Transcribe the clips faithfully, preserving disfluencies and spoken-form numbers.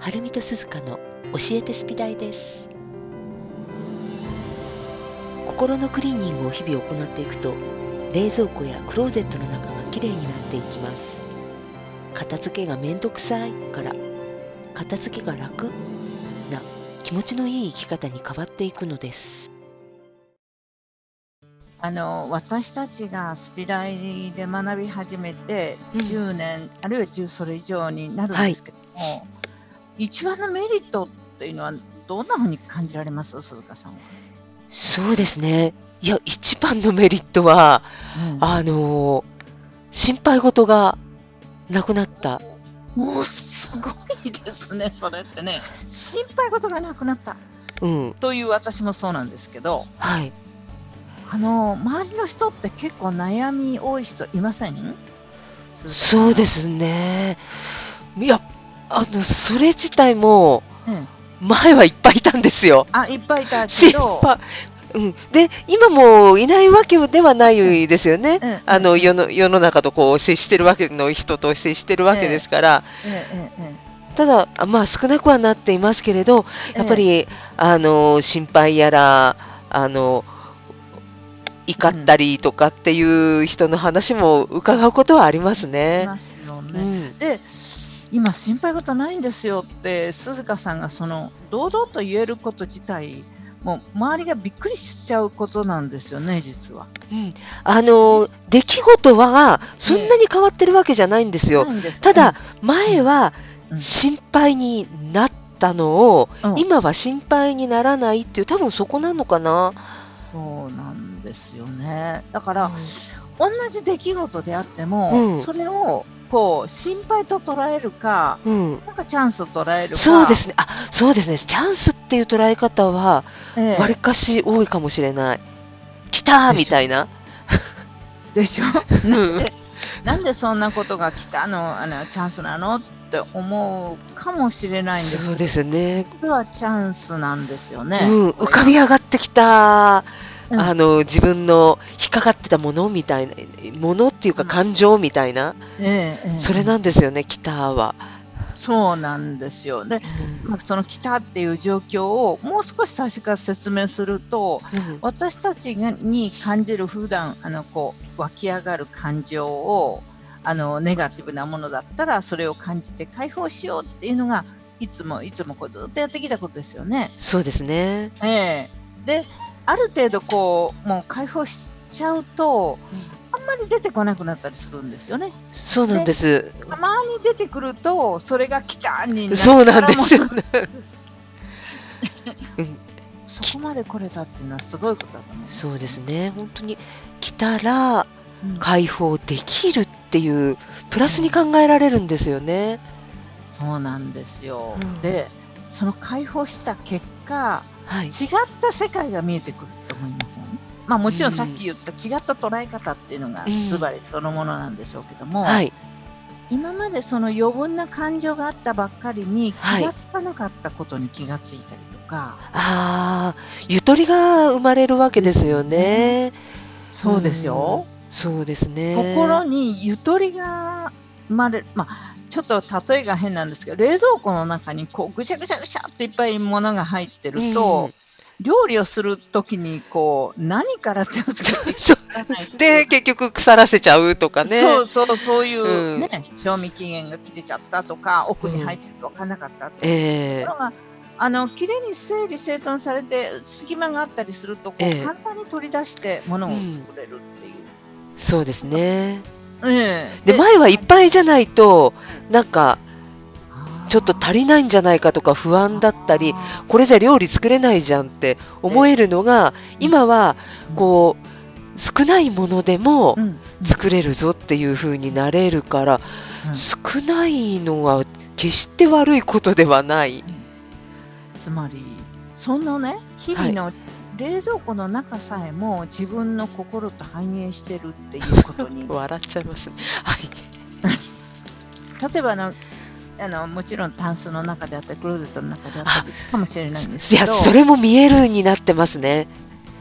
はるみとすずかの教えてスピダイです。心のクリーニングを日々行っていくと、冷蔵庫やクローゼットの中がきれいになっていきます。片付けがめんどくさいから片付けが楽な気持ちのいい生き方に変わっていくのです。 あの私たちがスピライで学び始めてじゅうねん、うん、あるいはじゅうそれ以上になるんですけども、はい、一番のメリットっていうのはどんなふうに感じられます、鈴鹿さんは。 そうですね、いや一番のメリットは、うん、あの心配事がなくなった。 もうすごいですね、それってね。心配事がなくなった、うん、という私もそうなんですけど、 はい、 あの周りの人って結構悩み多い人いません？ そうですね。いや、あのそれ自体も、うん、前はいっぱいいたんですよ。 あ、いっぱいいたけど、 うん、で今もいないわけではないですよね。うんうんうん、あの世の世の中とこう接してるわけの人と接してるわけですから。ただまあ少なくはなっていますけれど、やっぱり、ええ、あの心配やらあの怒ったりとかっていう人の話も伺うことはありますね。 いますよね。うん、で今心配事ないんですよって鈴鹿さんがその堂々と言えること自体もう周りがびっくりしちゃうことなんですよね、実は。 うん、あの出来事はそんなに変わってるわけじゃないんですよ。ええ、ただ前は心配になったのを、うん、今は心配にならないっていう、多分そこなのかな。 そうなんですよね。だから、うん、同じ出来事であっても、うん、それをこう心配と捉えるか、うん、なんかチャンスと捉えるか。 そうですね。あ、そうですね。チャンスっていう捉え方はわり、ええ、かし多いかもしれない。来たみたいな。 でしょ。なんでなんでそんなことが来たの、あのチャンスなのって思うかもしれないんですけど、 そうですね。 実はチャンスなんですよね。 うん、浮かび上がってきた。うん、あの自分の引っかかってたものみたいなものっていうか感情みたいな、うん、ええ、それなんですよね、来たは。 そうなんですよ。で、うん、まあ、その来たっていう状況をもう少し最初から説明すると、うん、私たちに感じる普段あのこう湧き上がる感情をあのネガティブなものだったらそれを感じて解放しようっていうのがいつもいつもこうずっとやってきたことですよね。 そうですね。 ええ、である程度こうもう解放しちゃうと、うん、あんまり出てこなくなったりするんですよね。 そうなんです。 でたまに出てくるとそれが来たになるそうなんですよね。 そこまで来れたっていうのはすごいことだと思います。 そうですね。本当に来たら解放できるっていう、プラスに考えられるんですよね。 うん、そうなんですよ。うん、でその解放した結果、はい、違った世界が見えてくると思いますよね。まあもちろんさっき言った違った捉え方っていうのがズバリそのものなんでしょうけども、うんはい、今までその余分な感情があったばっかりに気がつかなかったことに気がついたりとか、はい、 ああ、ゆとりが生まれるわけですよね。 そうですよ。 うん、そうですね。 心にゆとりが生まれる。まあちょっと例えが変なんですけど、冷蔵庫の中にこうぐしゃぐしゃぐしゃっていっぱいものが入ってると、うん、料理をするときにこう何から手をつけていかないとで結局腐らせちゃうとかね。 そうそうそういうね、うん、賞味期限が切れちゃったとか奥に入ってて分からなかったとか、うんえー、あの綺麗に整理整頓されて隙間があったりするとこう、えー、簡単に取り出してものを作れるっていう、 うん、そうですね。 えー、で前はいっぱいじゃないとなんかちょっと足りないんじゃないかとか不安だったり、これじゃ料理作れないじゃんって思えるのが、今はこう少ないものでも作れるぞっていう風になれるから、少ないのは決して悪いことではない。 つまりそのね日々の冷蔵庫の中さえも自分の心と反映してるっていうことに笑っちゃいますね。はい例えばあのあのもちろんタンスの中であったりクローゼットの中であったりかもしれないんですけど、 いやそれも見えるになってますね。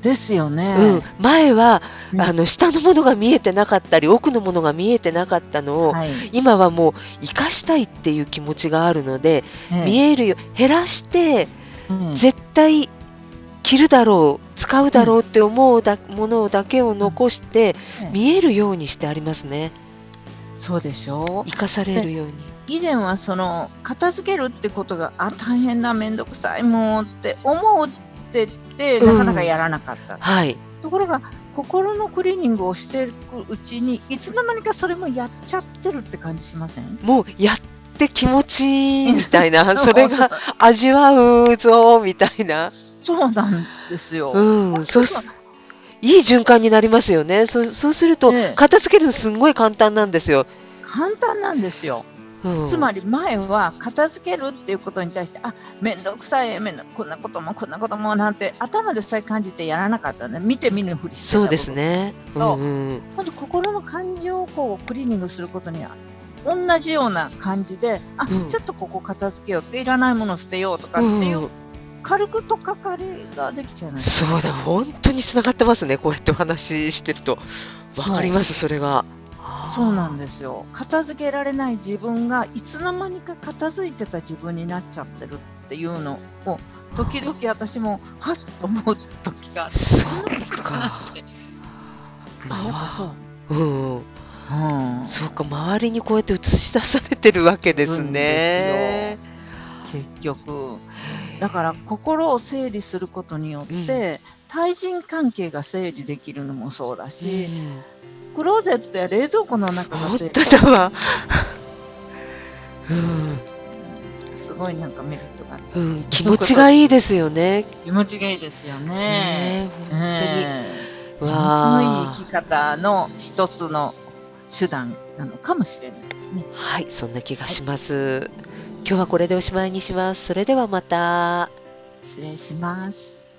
ですよね。 うん、前は、 うん、 あの下のものが見えてなかったり奥のものが見えてなかったのを、はい、今はもう生かしたいっていう気持ちがあるので、ええ、見えるよ減らして、うん、絶対着るだろう使うだろうって思うだ、うん、ものだけを残して、うん、見えるようにしてありますね。 そうでしょう。 生かされるように。 以前はその片付けるってことがあ大変な面倒くさいもんって思っててなかなかやらなかった、うん、 はい、 ところが心のクリーニングをしていくうちにいつの間にかそれもやっちゃってるって感じしません？もうやって気持ちいいみたいなそれが味わうぞみたいな。 そうなんですよ、 うん、そういい循環になりますよね。そ う, そうすると、ええ、片付けるのすんごい簡単なんですよ。 簡単なんですよ、うん、つまり前は片付けるっていうことに対してあ面倒くさいめんどこんなこともこんなこともなんて頭でさえ感じてやらなかったね。見て見ぬふりしてた。 そうですね、うんうん、 今度心の感情をこうクリーニングすることには同じような感じであ、うん、ちょっとここ片付けようとかいらないもの捨てようとかっていう、うん、軽くとっかかりができちゃいます、 ね、そうだ本当につながってますね。こうやってお話ししてるとわかります。それがそうなんですよ。片付けられない自分がいつの間にか片付いてた自分になっちゃってるっていうのを時々私もはっと思う時があって、 そうですかってあやっぱそう、 うんうん、そうか周りにこうやって映し出されてるわけですね。 結局だから心を整理することによって、うん、対人関係が整理できるのもそうだし、うんクローゼットや冷蔵庫の中が整理本当だわ、 うん、すごいなんかメリットがあった、 うん、気持ちがいいですよね。 気持ちがいいですよね。 本当に、 えー、気持ちのいい生き方の一つの手段なのかもしれないですね。 はい、そんな気がします、はい、今日はこれでおしまいにします。それではまた。 失礼します。